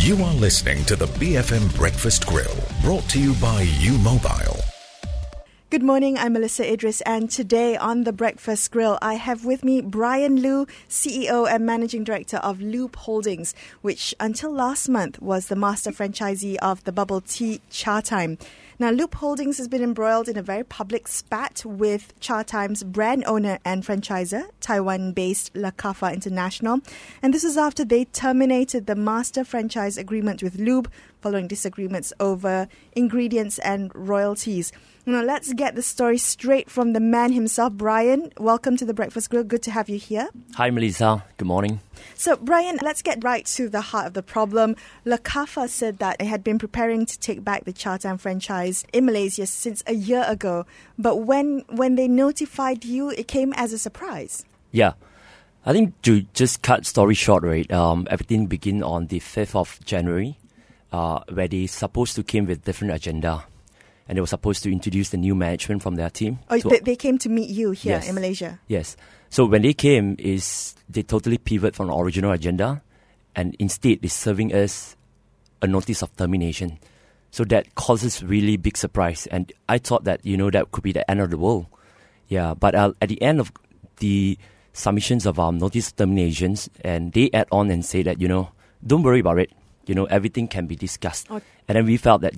You are listening to the BFM Breakfast Grill, brought to you by U-Mobile. Good morning, I'm Melissa Idris, and today on the Breakfast Grill, I have with me Brian Loo, CEO and Managing Director of Loop Holdings, which until last month was the master franchisee of the bubble tea Chatime. Now, Loop Holdings has been embroiled in a very public spat with Chatime's brand owner and franchisor, Taiwan-based Lacafa International. And this is after they terminated the master franchise agreement with Loop following disagreements over ingredients and royalties. Now, let's get the story straight from the man himself. Brian, welcome to the Breakfast Grill. Good to have you here. Hi, Melissa. Good morning. So, Brian, let's get right to the heart of the problem. Lacafa said that they had been preparing to take back the Chatime franchise in Malaysia since a year ago. But when they notified you, it came as a surprise. Yeah. I think to just cut story short, right, everything began on the 5th of January, where they supposed to came with different agenda. And they were supposed to introduce the new management from their team. Oh, so, they came to meet you here in Malaysia? Yes. So when they came, they totally pivot from the original agenda, and instead they're serving us a notice of termination. So that causes really big surprise. And I thought that, that could be the end of the world. Yeah, but at the end of the submissions of our notice of terminations, and they add on and say that, don't worry about it. Everything can be discussed. Okay. And then we felt that,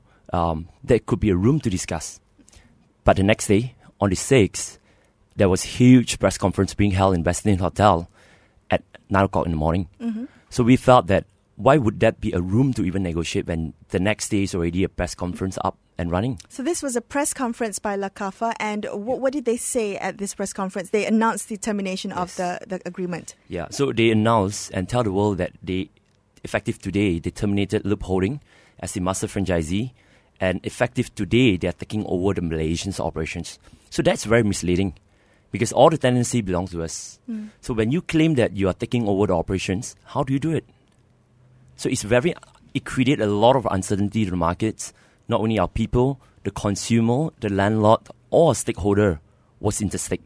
there could be a room to discuss. But the next day, on the 6th, there was a huge press conference being held in Westin Hotel at 9 o'clock in the morning. Mm-hmm. So we felt that why would that be a room to even negotiate when the next day is already a press conference up and running? So this was a press conference by Lacafa, and what did they say at this press conference? They announced the termination of the agreement. Yeah, so they announced and tell the world that effective today, they terminated Loop Holding as the master franchisee, and effective today, they are taking over the Malaysian operations. So that's very misleading, because all the tenancy belongs to us. Mm. So when you claim that you are taking over the operations, how do you do it? So it created a lot of uncertainty to the markets. Not only our people, the consumer, the landlord, or a stakeholder was interstate.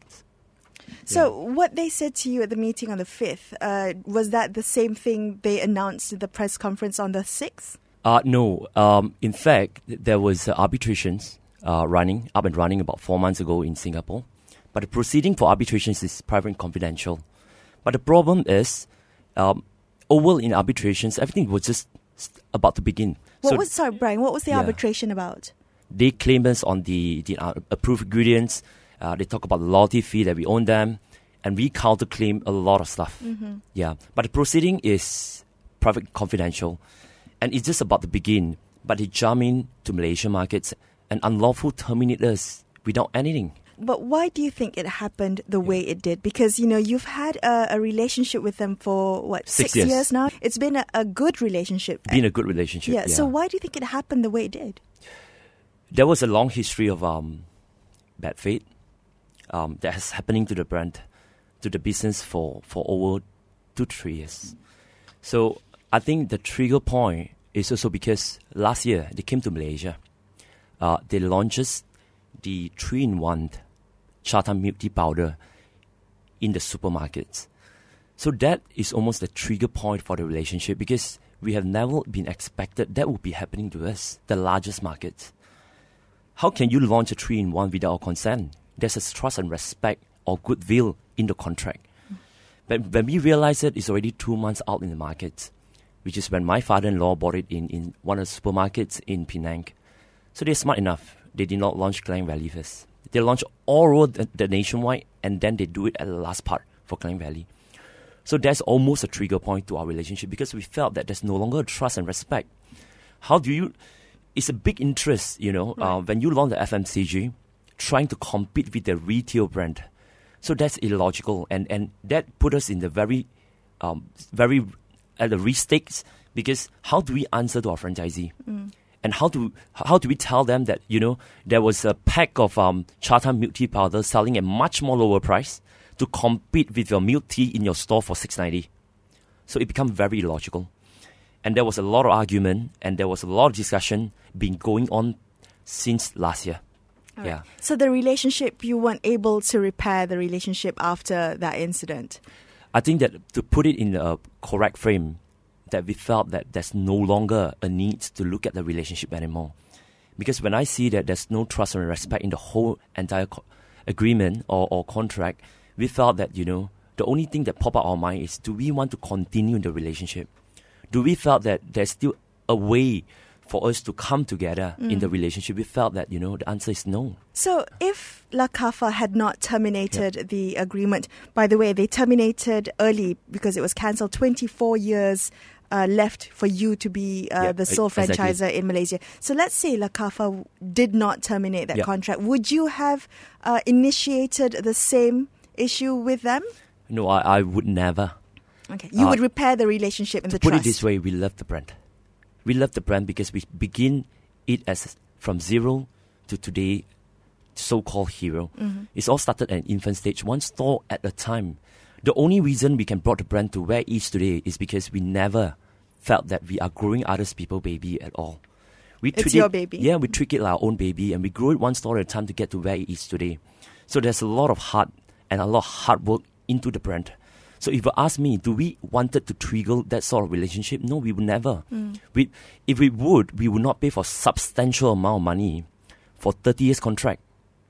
So what they said to you at the meeting on the 5th, was that the same thing they announced at the press conference on the 6th? No. In fact, there was arbitrations up and running about 4 months ago in Singapore. But the proceeding for arbitrations is private and confidential. But the problem is, overall in arbitrations, everything was just about to begin. Brian, what was the arbitration about? They claimed us on the approved ingredients. They talk about the loyalty fee that we own them. And we counterclaim a lot of stuff. Mm-hmm. Yeah. But the proceeding is private and confidential. And it's just about to begin, but they jump in to Malaysian markets and unlawful terminate us without anything. But why do you think it happened the way it did? Because, you've had a relationship with them for, 6 years now? It's been a good relationship. Been a good relationship, yeah. So why do you think it happened the way it did? There was a long history of bad faith that has happening to the brand, to the business for over 2-3 years. So I think the trigger point is also because last year they came to Malaysia. They launched the 3-in-1 Chatime milk tea powder in the supermarkets. So that is almost the trigger point for the relationship, because we have never been expected that would be happening to us, the largest market. How can you launch a 3-in-1 without our consent? There's a trust and respect or goodwill in the contract. But when we realized it, it's already 2 months out in the market, which is when my father-in-law bought it in one of the supermarkets in Penang. So they're smart enough. They did not launch Klang Valley first. They launched all over the nationwide, and then they do it at the last part for Klang Valley. So that's almost a trigger point to our relationship, because we felt that there's no longer trust and respect. It's a big interest, right. When you launch the FMCG, trying to compete with the retail brand. So that's illogical, and that put us in the very at the risk stakes, because how do we answer to our franchisee? Mm. And how do we tell them that, there was a pack of Chatime milk tea powder selling at much more lower price to compete with your milk tea in your store for $6.90? So it became very illogical. And there was a lot of argument, and there was a lot of discussion being going on since last year. Right. Yeah. So the relationship, you weren't able to repair the relationship after that incident? I think that to put it in a correct frame, that we felt that there's no longer a need to look at the relationship anymore. Because when I see that there's no trust and respect in the whole entire agreement or contract, we felt that, the only thing that popped out our mind is, do we want to continue the relationship? Do we felt that there's still a way for us to come together in the relationship? We felt that, the answer is no. So if La Cafa had not terminated the agreement, by the way, they terminated early because it was cancelled, 24 years left for you to be the sole franchisor in Malaysia. So let's say La Cafa did not terminate that contract. Would you have initiated the same issue with them? No, I would never. Okay, you would repair the relationship and the trust. Put it this way, we love the brand. We love the brand because we begin it as from zero to today, so-called hero. It's all started at an infant stage, one store at a time. The only reason we can brought the brand to where it is today is because we never felt that we are growing other people's baby at all. It's your baby. Yeah, we treat it like our own baby, and we grow it one store at a time to get to where it is today. So there's a lot of heart and a lot of hard work into the brand. So if you ask me, do we wanted to trigger that sort of relationship? No, we would never. If we would not pay for substantial amount of money for 30 years contract.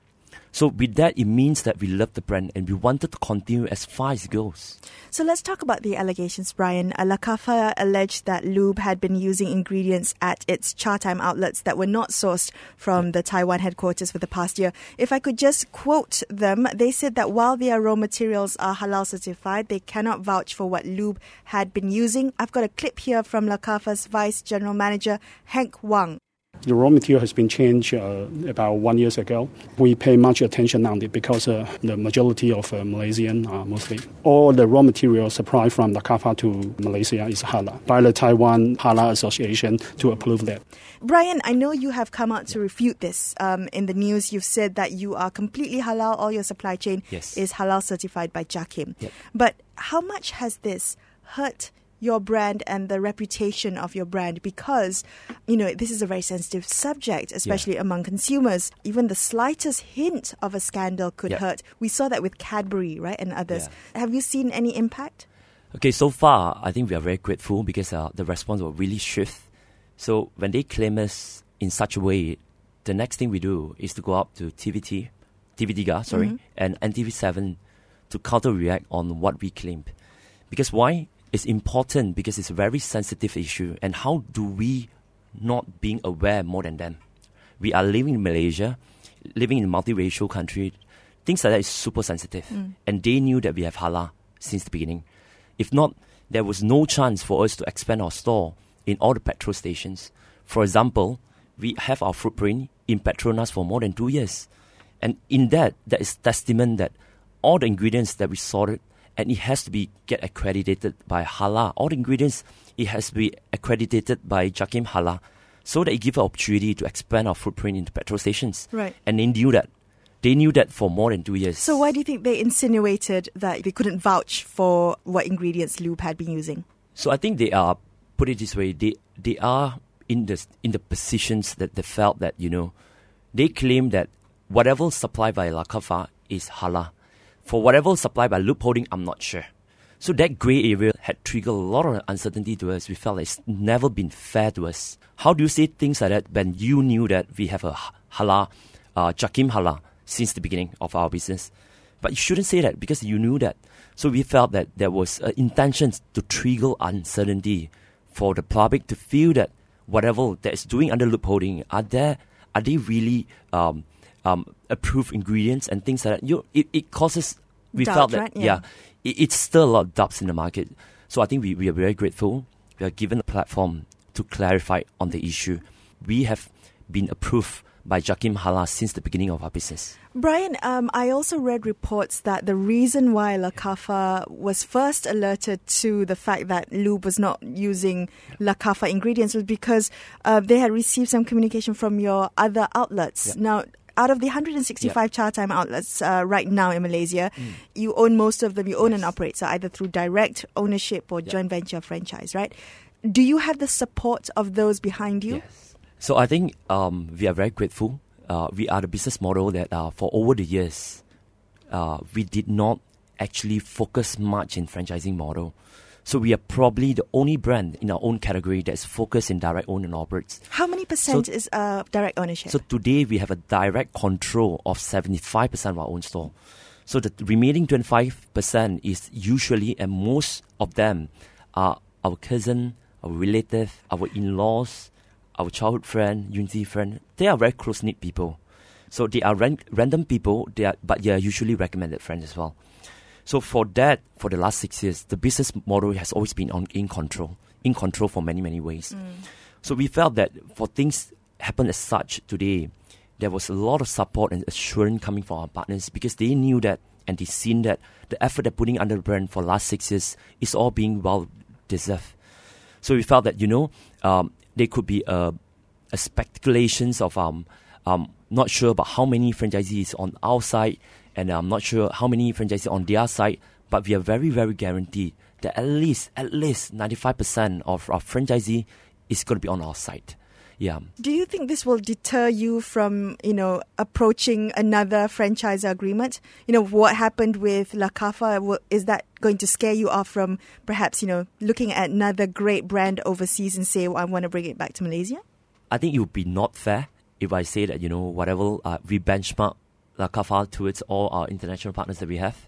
So with that, it means that we love the brand and we wanted to continue as far as it goes. So let's talk about the allegations, Brian. La Cafa alleged that Lube had been using ingredients at its Chatime outlets that were not sourced from the Taiwan headquarters for the past year. If I could just quote them, they said that while their raw materials are halal certified, they cannot vouch for what Lube had been using. I've got a clip here from La Cafa's Vice General Manager, Hank Wang. The raw material has been changed about 1 year ago. We pay much attention on it because the majority of Malaysian are Muslim. All the raw material supplied from La Cafa to Malaysia is halal by the Taiwan Halal Association to approve that. Brian, I know you have come out to refute this. In the news, you've said that you are completely halal. All your supply chain is halal certified by JAKIM. Yep. But how much has this hurt your brand and the reputation of your brand? Because, this is a very sensitive subject, especially among consumers. Even the slightest hint of a scandal could hurt. We saw that with Cadbury, right, and others. Have you seen any impact? Okay, so far, I think we are very grateful because the response was really swift. So when they claim us in such a way, the next thing we do is to go up to TV Tiga, and NTV7 to counter-react on what we claimed. Because why? It's important because it's a very sensitive issue. And how do we not being aware more than them? We are living in Malaysia, living in a multiracial country. Things like that is super sensitive. And they knew that we have halal since the beginning. If not, there was no chance for us to expand our store in all the petrol stations. For example, we have our footprint in Petronas for more than 2 years. And in that is testament that all the ingredients that we sorted, and it has to be get accredited by halal. All the ingredients, it has to be accredited by JAKIM Halal so that it gives an opportunity to expand our footprint into petrol stations. Right. And they knew that. They knew that for more than 2 years. So why do you think they insinuated that they couldn't vouch for what ingredients Lube had been using? So I think they are, put it this way, they are in the positions that they felt that, they claim that whatever supplied by La Cafa is halal. For whatever supplied by Lube Holding, I'm not sure. So that grey area had triggered a lot of uncertainty to us. We felt like it's never been fair to us. How do you say things like that when you knew that we have a halal, JAKIM Halal, since the beginning of our business? But you shouldn't say that because you knew that. So we felt that there was intention to trigger uncertainty for the public to feel that whatever that is doing under Lube Holding, are they really approved ingredients and things like that? It causes, we doubt, felt that, right? It's still a lot of doubts in the market. So I think we are very grateful. We are given a platform to clarify on the issue. We have been approved by JAKIM Halal since the beginning of our business. Brian, I also read reports that the reason why La Cafa was first alerted to the fact that Lube was not using La Cafa ingredients was because they had received some communication from your other outlets. Now, out of the 165 Chatime outlets right now in Malaysia, you own most of them. You own and operate, so either through direct ownership or joint venture franchise, right? Do you have the support of those behind you? Yes. So I think we are very grateful. We are the business model that for over the years, we did not actually focus much in franchising model. So we are probably the only brand in our own category that's focused in direct own and operates. How many percent is direct ownership? So today we have a direct control of 75% of our own store. So the remaining 25% is usually, and most of them are our cousin, our relative, our in-laws, our childhood friend, university friend. They are very close-knit people. So they are random people, but they are usually recommended friends as well. So for that, for the last 6 years, the business model has always been in control for many, many ways. So we felt that for things happen as such today, there was a lot of support and assurance coming from our partners because they knew that and they seen that the effort they're putting under the brand for the last 6 years is all being well deserved. So we felt that, there could be a speculations of not sure about how many franchisees on our side, and I'm not sure how many franchisees on their side, but we are very, very guaranteed that at least 95% of our franchisee is going to be on our side. Yeah. Do you think this will deter you from, approaching another franchise agreement? What happened with La Cafa, is that going to scare you off from perhaps, looking at another great brand overseas and say, I want to bring it back to Malaysia? I think it would be not fair if I say that, whatever we benchmark La Cafa towards all our international partners that we have.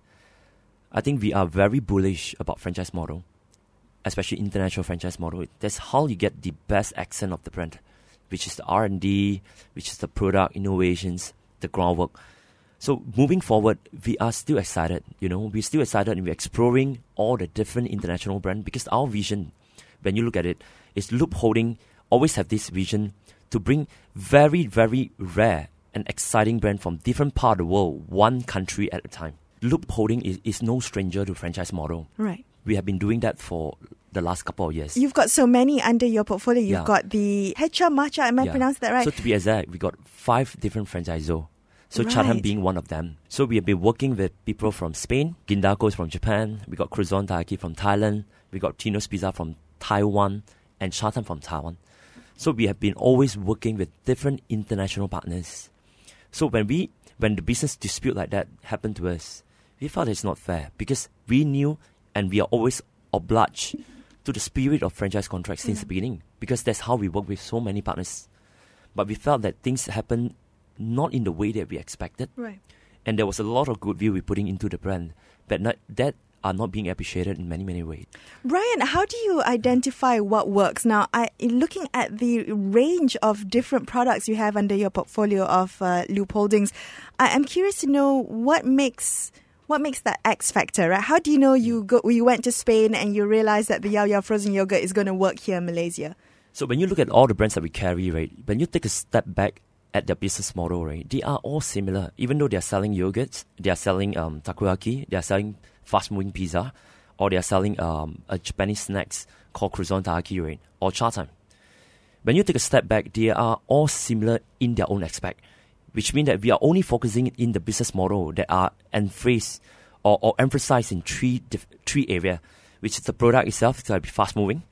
I think we are very bullish about franchise model, especially international franchise model. That's how you get the best accent of the brand, which is the R&D, which is the product innovations, the groundwork. So moving forward, we are still excited. We're still excited and we're exploring all the different international brands because our vision, when you look at it, is Loop Holding always have this vision to bring very, very rare and exciting brand from different part of the world, one country at a time. Loop Holding is no stranger to franchise model. Right. We have been doing that for the last couple of years. You've got so many under your portfolio. You've got the Hecha Matcha, am I pronounced that right? So to be exact, we got 5 different franchisees. So Right. Chatham being one of them. So we have been working with people from Spain, Gindakos from Japan, we got Croissant Taiyaki from Thailand, we got Tino's Pizza from Taiwan, and Chatham from Taiwan. So we have been always working with different international partners. So when the business dispute like that happened to us, we felt it's not fair because we knew and we are always obliged to the spirit of franchise contracts since the beginning because that's how we work with so many partners. But we felt that things happened not in the way that we expected. Right. And there was a lot of goodwill we're putting into the brand, but that are not being appreciated in many, many ways. Brian, how do you identify what works? Now, looking at the range of different products you have under your portfolio of Loop Holdings, I'm curious to know what makes that X factor, right? How do you know you went to Spain and you realized that the Yao Yao frozen yogurt is going to work here in Malaysia? So when you look at all the brands that we carry, right, when you take a step back at their business model, right, they are all similar. Even though they are selling yogurts, they are selling takoyaki, they are selling fast-moving pizza, or they are selling a Japanese snacks called Croissant Taiyaki, right, or cha time. When you take a step back, they are all similar in their own aspect, which means that we are only focusing in the business model that are emphasized or emphasized in three areas, which is the product itself, it's got to be fast-moving,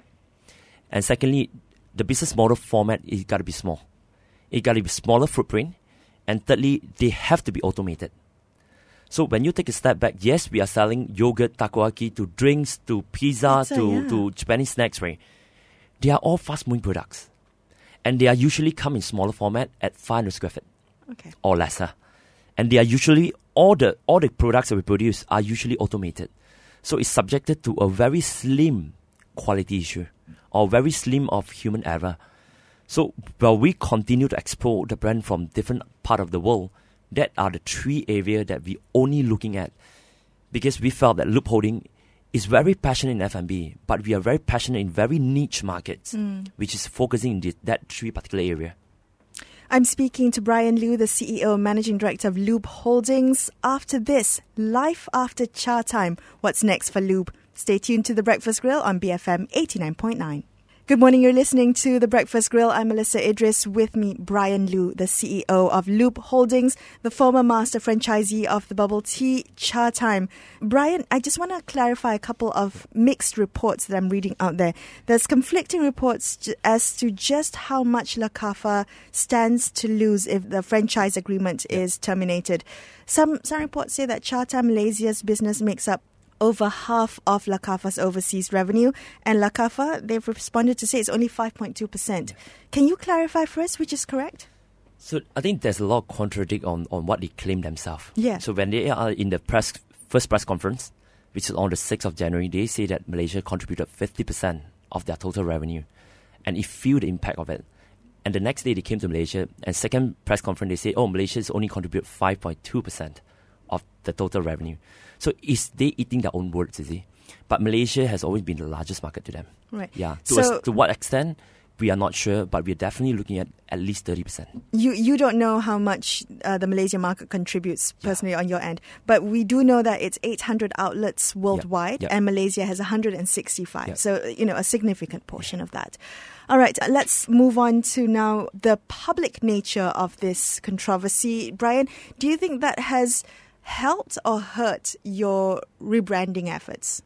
and secondly, the business model format is got to be small. It got to be smaller footprint, and thirdly, they have to be automated. So when you take a step back, yes, we are selling yogurt, takoyaki, to drinks, to pizza, to Japanese snacks, right? They are all fast-moving products. And they are usually come in smaller format at 500 square feet or lesser. And they are usually, all the products that we produce are usually automated. So it's subjected to a very slim quality issue or very slim of human error. So while we continue to explore the brand from different part of the world, that are the 3 areas that we only looking at because we felt that Loop Holding is very passionate in F&B, but we are very passionate in very niche markets, which is focusing in that 3 particular area. I'm speaking to Brian Liu, the CEO and Managing Director of Loop Holdings. After this, life after cha time. What's next for Loop? Stay tuned to The Breakfast Grill on BFM 89.9. Good morning, you're listening to The Breakfast Grill. I'm Melissa Idris. With me, Brian Liu, the CEO of Loop Holdings, the former master franchisee of the bubble tea Cha Time. Brian, I just want to clarify a couple of mixed reports that I'm reading out there. There's conflicting reports as to just how much La Cafa stands to lose if the franchise agreement is terminated. Some reports say that Cha Time Malaysia's business makes up over half of Lakafa's overseas revenue. And Lakafa, they've responded to say it's only 5.2%. Can you clarify for us which is correct? So I think there's a lot of contradict on what they claim themselves. Yeah. So when they are in the first press conference, which is on the 6th of January, they say that Malaysia contributed 50% of their total revenue. And it feel the impact of it. And the next day they came to Malaysia, and second press conference they say, Malaysia is only contribute 5.2% of the total revenue. So is they eating their own words, you see? But Malaysia has always been the largest market to them. Right. Yeah. So to what extent, we are not sure, but we're definitely looking at least 30%. You don't know how much the Malaysian market contributes personally on your end, but we do know that it's 800 outlets worldwide, and Malaysia has 165. Yep. So, a significant portion of that. All right, let's move on to now the public nature of this controversy. Brian, do you think that has helped or hurt your rebranding efforts?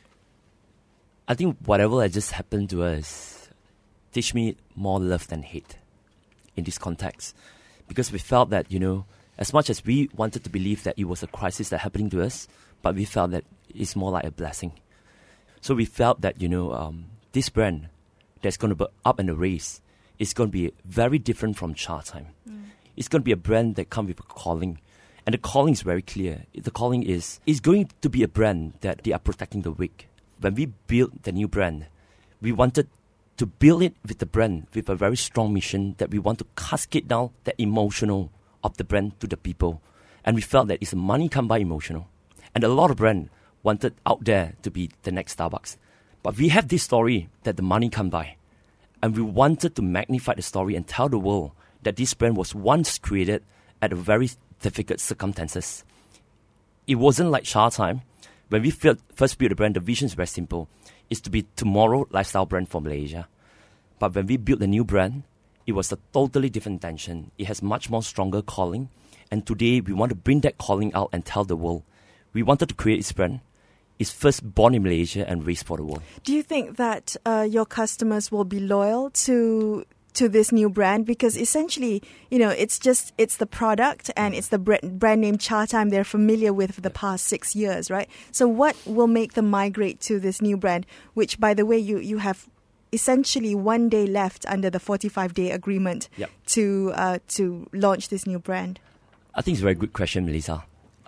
I think whatever has just happened to us teach me more love than hate in this context. Because we felt that, as much as we wanted to believe that it was a crisis that happening to us, but we felt that it's more like a blessing. So we felt that, this brand that's going to be up in the race is going to be very different from Chatime. It's going to be a brand that comes with a calling. And the calling is very clear. The calling is going to be a brand that they are protecting the weak. When we built the new brand, we wanted to build it with the brand with a very strong mission that we want to cascade down the emotional of the brand to the people. And we felt that it's a money come by emotional. And a lot of brands wanted out there to be the next Starbucks. But we have this story that the money come by. And we wanted to magnify the story and tell the world that this brand was once created at a very difficult circumstances. It wasn't like Chatime. When we first built the brand, the vision is very simple. It's to be tomorrow lifestyle brand for Malaysia. But when we built the new brand, it was a totally different intention. It has much more stronger calling. And today, we want to bring that calling out and tell the world. We wanted to create this brand. It's first born in Malaysia and raised for the world. Do you think that your customers will be loyal to this new brand? Because essentially, it's the product and it's the brand name Chatime they're familiar with for the past 6 years, right? So what will make them migrate to this new brand, which, by the way, you have essentially 1 day left under the 45-day agreement to launch this new brand? I think it's a very good question, Melissa.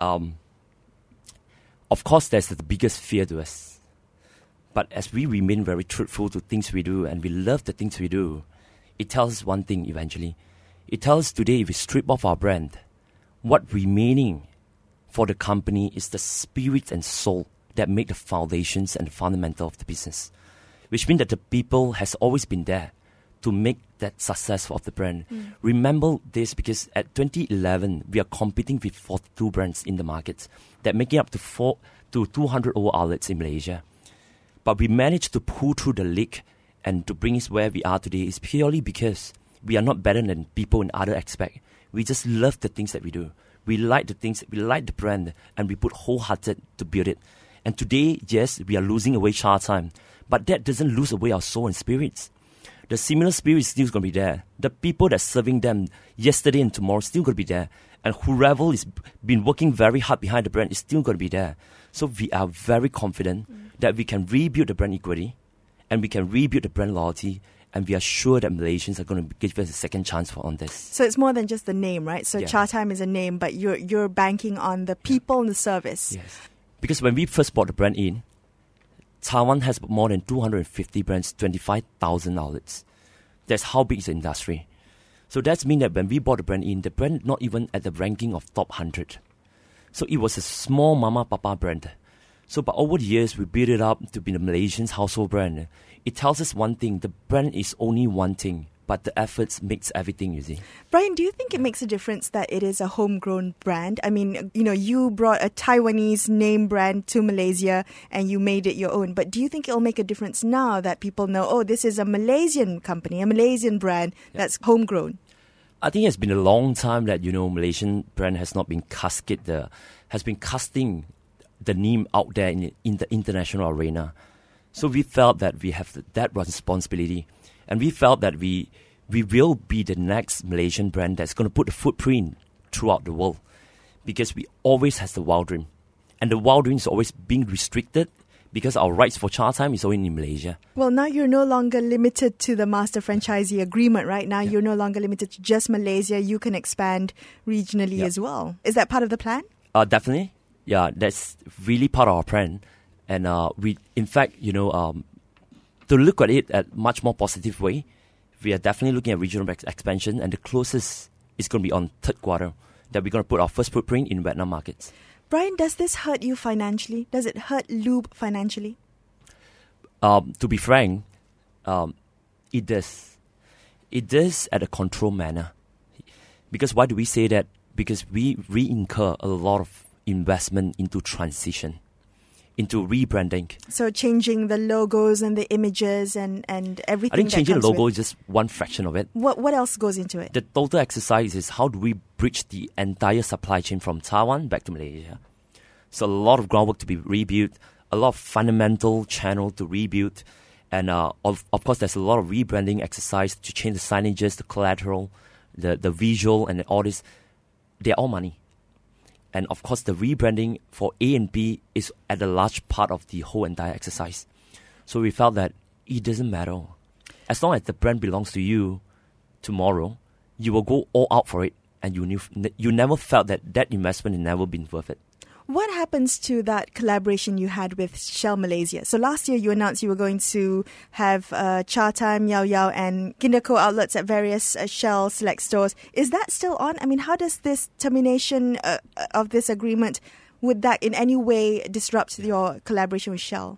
Of course, that's the biggest fear to us. But as we remain very truthful to things we do and we love the things we do, it tells us one thing eventually. It tells us today if we strip off our brand, what remaining for the company is the spirit and soul that make the foundations and the fundamental of the business. Which means that the people has always been there to make that success of the brand. Remember this because at 2011, we are competing with 42 brands in the market that making up to 200 over outlets in Malaysia. But we managed to pull through the league and to bring us where we are today is purely because we are not better than people in other aspects. We just love the things that we do. We like the things, we like the brand, and we put wholehearted to build it. And today, yes, we are losing away Chatime, but that doesn't lose away our soul and spirits. The similar spirit is still going to be there. The people that's serving them yesterday and tomorrow is still going to be there. And whoever has been working very hard behind the brand is still going to be there. So we are very confident that we can rebuild the brand equity and we can rebuild the brand loyalty. And we are sure that Malaysians are going to give us a second chance on this. So it's more than just the name, right? So Chatime is a name, but you're banking on the people and the service. Yes. Because when we first bought the brand in, Taiwan has more than 250 brands, 25,000 outlets. That's how big is the industry. So that means that when we bought the brand in, the brand not even at the ranking of top 100. So it was a small mama papa brand. So but over the years, we built it up to be the Malaysian's household brand. It tells us one thing, the brand is only one thing, but the efforts makes everything, you see. Brian, do you think it makes a difference that it is a homegrown brand? I mean, you brought a Taiwanese name brand to Malaysia and you made it your own. But do you think it'll make a difference now that people know, this is a Malaysian company, a Malaysian brand that's homegrown? I think it's been a long time that, Malaysian brand has not been casting the name out there in the international arena. So we felt that we have that responsibility. And we felt that we will be the next Malaysian brand that's going to put a footprint throughout the world. Because we always has the wild dream. And the wild drink is always being restricted because our rights for Chatime is only in Malaysia. Well, now you're no longer limited to the master franchisee agreement, right? Now you're no longer limited to just Malaysia. You can expand regionally as well. Is that part of the plan? Definitely. Yeah, that's really part of our plan. And we, in fact, to look at it at much more positive way, we are definitely looking at regional expansion, and the closest is going to be on third quarter that we're going to put our first footprint in Vietnam markets. Brian, does this hurt you financially? Does it hurt Lube financially? To be frank, it does. It does at a controlled manner. Because why do we say that? Because we re-incur a lot of investment into transition, into rebranding. So changing the logos and the images and everything. I think changing the logo with. is just one fraction of it. What else goes into it? The total exercise is how do we bridge the entire supply chain from Taiwan back to Malaysia. So a lot of groundwork to be rebuilt, a lot of fundamental channel to rebuild, and of course there's a lot of rebranding exercise to change the signages, the collateral, the visual, and all this. They're all money. And of course, the rebranding for A&P is at a large part of the whole entire exercise. So we felt that it doesn't matter. As long as the brand belongs to you tomorrow, you will go all out for it. And you never felt that investment has never been worth it. What happens to that collaboration you had with Shell Malaysia? So last year you announced you were going to have Chatime, Yao Yao and Kinderco outlets at various Shell Select stores. Is that still on? I mean, how does this termination of this agreement, would that in any way disrupt your collaboration with Shell?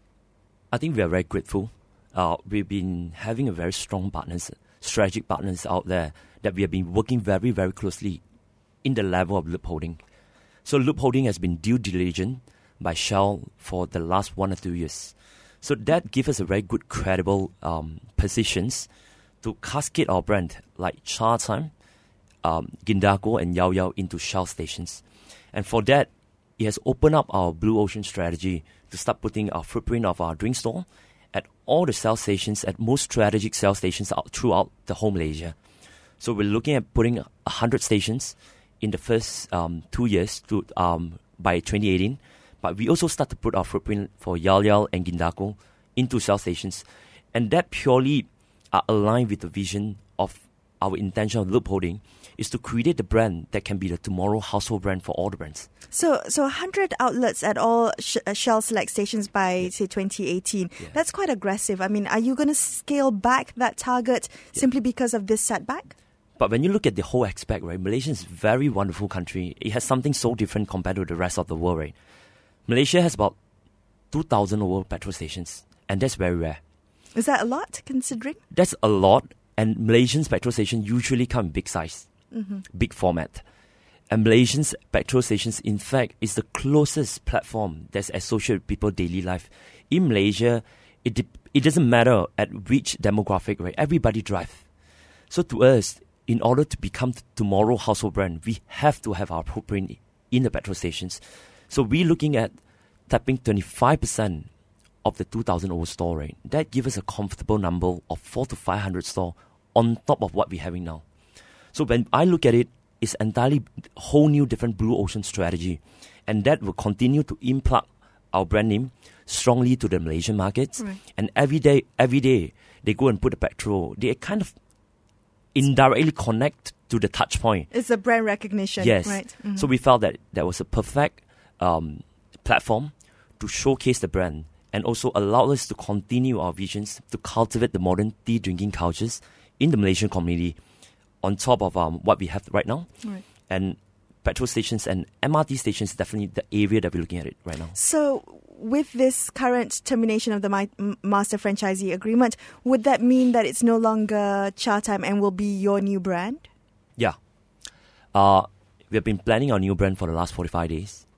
I think we are very grateful. We've been having a very strong strategic partners out there that we have been working very, very closely in the level of Lube Holding. So Lube Holding has been due diligent by Shell for the last 1 or 2 years. So that gives us a very good, credible positions to cascade our brand like Chatime, Gindaco and Yao Yao into Shell stations. And for that, it has opened up our Blue Ocean strategy to start putting our footprint of our drink store at all the Shell stations, at most strategic Shell stations throughout the whole Malaysia. So we're looking at putting 100 stations in the first 2 years by 2018. But we also start to put our footprint for Yao Yao and Gindaco into Shell stations. And that purely aligned with the vision of our intention of Lube Holding is to create the brand that can be the tomorrow household brand for all the brands. So 100 outlets at all Shell Select stations by, say, 2018. Yeah. That's quite aggressive. I mean, are you going to scale back that target simply because of this setback? But when you look at the whole aspect, right, Malaysia is a very wonderful country. It has something so different compared to the rest of the world, right? Malaysia has about 2,000 over petrol stations, and that's very rare. Is that a lot, considering? That's a lot, and Malaysians' petrol stations usually come in big size, big format. And Malaysians' petrol stations, in fact, is the closest platform that's associated with people's daily life. In Malaysia, it doesn't matter at which demographic, right? Everybody drives. So to us, in order to become tomorrow household brand, we have to have our footprint in the petrol stations. So we're looking at tapping 25% of the 2,000 over store, right? That gives us a comfortable number of 400 to 500 store on top of what we're having now. So when I look at it, it's entirely a whole new different Blue Ocean strategy. And that will continue to implant our brand name strongly to the Malaysian markets. Right. And every day, they go and put the petrol. They kind of indirectly connect to the touch point. It's a brand recognition. Yes. Right. Mm-hmm. So we felt that was a perfect platform to showcase the brand and also allow us to continue our visions to cultivate the modern tea drinking cultures in the Malaysian community on top of what we have right now. Right. And petrol stations and MRT stations is definitely the area that we're looking at it right now. So with this current termination of the master franchisee agreement, would that mean that it's no longer Chatime and will be your new brand? Yeah. We have been planning our new brand for the last 45 days.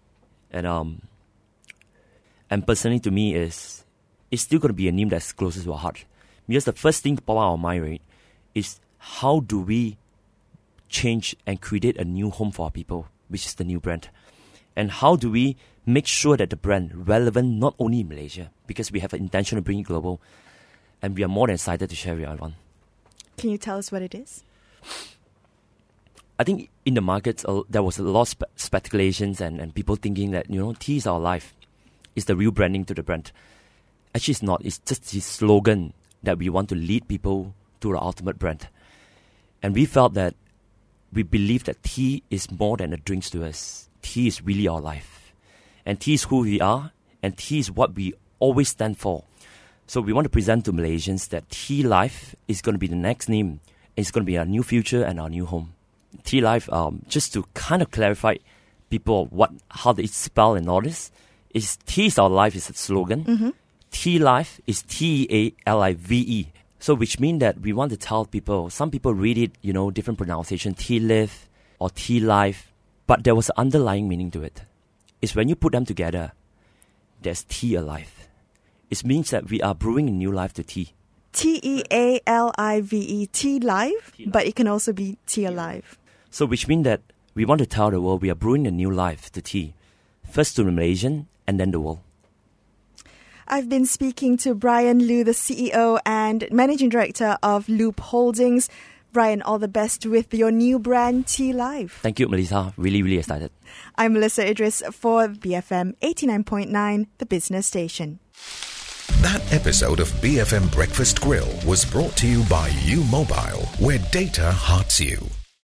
And personally to me, it's still going to be a name that's closest to our heart. Because the first thing to pop out of our mind, right, is how do we change and create a new home for our people, which is the new brand. And how do we make sure that the brand relevant not only in Malaysia, because we have an intention to bring it global, and we are more than excited to share with everyone. Can you tell us what it is? I think in the markets, there was a lot of speculations and people thinking that, tea is our life. It's the real branding to the brand. Actually, it's not. It's just the slogan that we want to lead people to the ultimate brand. And we felt that we believe that tea is more than a drink to us. Tea is really our life. And tea is who we are, and tea is what we always stand for. So we want to present to Malaysians that Tea Life is going to be the next name. It's going to be our new future and our new home. Tea Life, just to kind of clarify people how it's spelled and all this, is Tea is our life is a slogan. Mm-hmm. Tea Life is T-A-L-I-V-E. So which means that we want to tell people, some people read it, different pronunciation, Tea Live or Tea Life, but there was an underlying meaning to it. It's when you put them together, there's tea alive. It means that we are brewing a new life to tea. T-E-A-L-I-V-E, Tea Live, but it can also be Tea Alive. So which means that we want to tell the world we are brewing a new life to tea. First to the Malaysian and then the world. I've been speaking to Brian Loo, the CEO and Managing Director of Loop Holdings. Brian, all the best with your new brand, Tea Life. Thank you, Melissa. Really, really excited. I'm Melissa Idris for BFM 89.9, the business station. That episode of BFM Breakfast Grill was brought to you by U Mobile, where data hearts you.